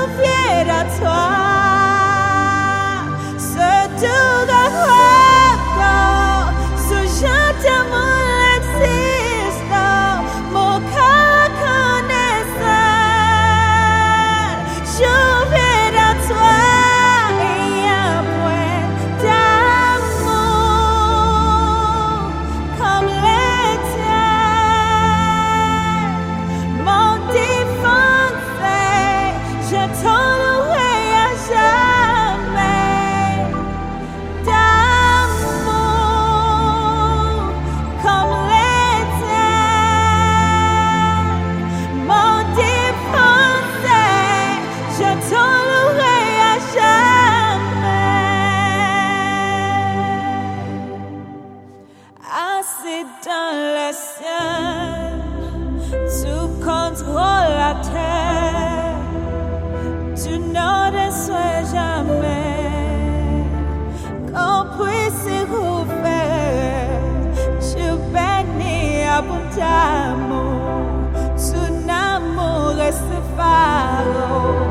fier à toi. C'est tout de toi, ce gentil amour existe, mon cœur connaissait. Je fier à toi et un point d'amour comme les tiens. Mon défoncé, je t'en louerai à jamais. D'amour comme les tiens. Mon défoncé, je t'en louerai à jamais. Assis dans le ciel, tu contrôles la terre, tu n'en déçois jamais. Qu'on puisse rouvrir, tu bénis abondamment, ton amour reste phare.